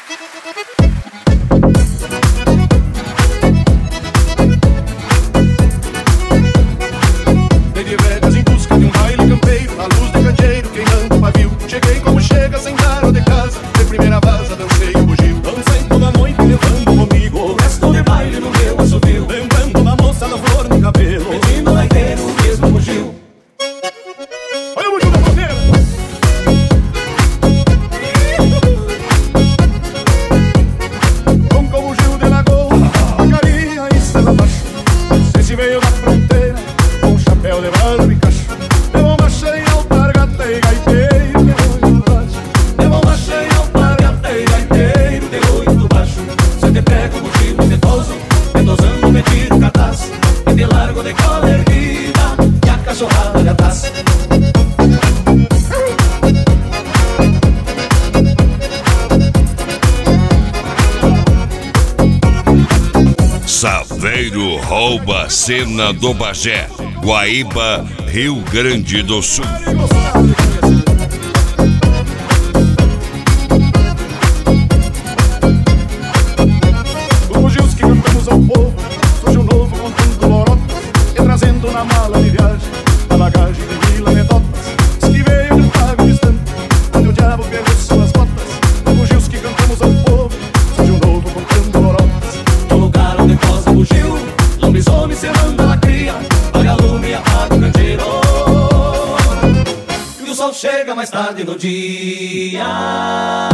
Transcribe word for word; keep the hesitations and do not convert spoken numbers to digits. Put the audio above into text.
Dei de velhas em busca de um baile campeiro, a luz do candeeiro queimando o pavio. Cheguei como chega sem dar o de casa, de primeira vaza dancei o bugio. Dancei toda noite levando comigo o resto de baile no meu assovio. Lembrando uma moça da flor no cabelo, pedindo vai ter o mesmo bugio. Olha o bugio da fronteira! Com o bugio de lagoa, Vacaria e Serra Baixo. Esse veio da fronteira, com chapéu de barro e cacho. De bomba cheia, alpargata e gaiteiro de oito baixo. De bomba cheia, alpargata e gaiteiro de oito baixo. Se te pego o bugio impetuoso, endosando me tiro o cartaz. E te largo de cola erguida, e a cachorrada de atrás. Saveiro rouba a cena do Bagé, Guaíba, Rio Grande do Sul. Os bugios que cantamos ao povo, surge um novo contando lorotas, e trazendo na mala de viagem a bagagem de mil anedotas. Diz que veio de um pago distante, onde o diabo perdeu suas botas. Os bugios que cantamos ao povo, surge um novo contando lorotas. No lugar onde posa o bugio, lobisomem se manda a cria, vagalume e apaga o candeeiro. E o sol chega mais tarde no dia. Chega mais tarde no dia.